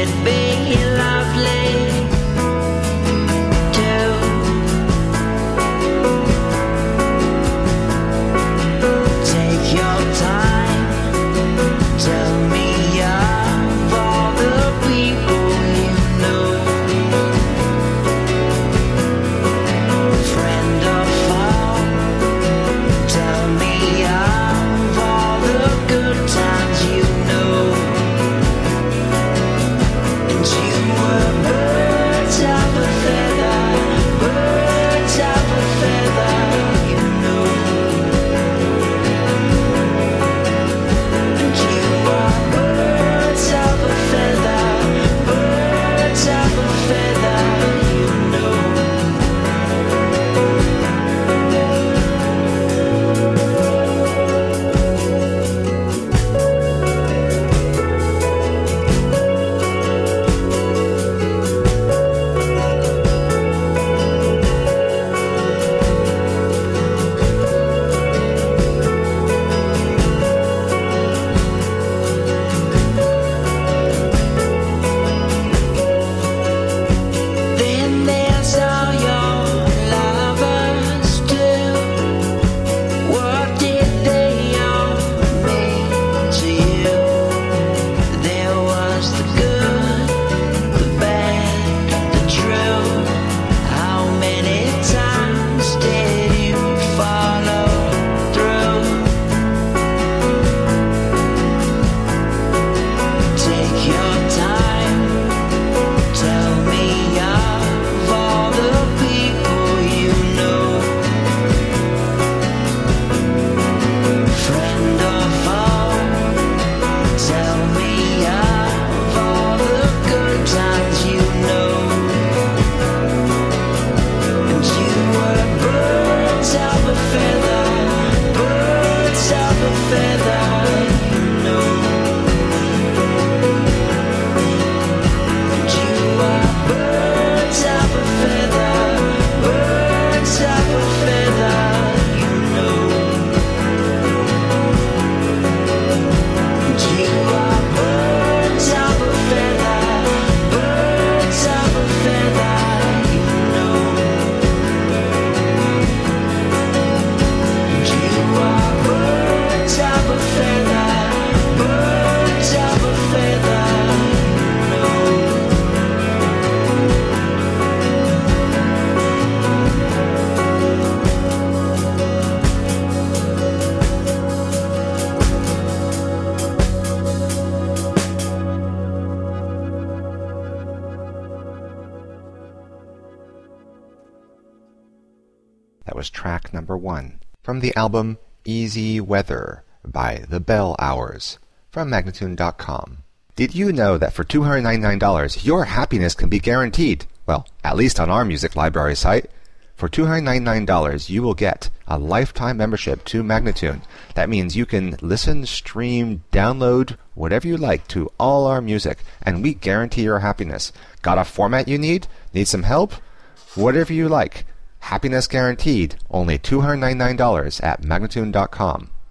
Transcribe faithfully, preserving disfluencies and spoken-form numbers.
That was track number one from the album Easy Weather by The Bell Hours from Magnatune dot com. Did you know that for two hundred ninety-nine dollars your happiness can be guaranteed? Well, at least on our music library site. For two hundred ninety-nine dollars you will get a lifetime membership to Magnatune. That means you can listen, stream, download, whatever you like to all our music, and we guarantee your happiness. Got a format you need? Need some help? Whatever you like. Happiness guaranteed. Only two hundred ninety-nine dollars at Magnatune dot com.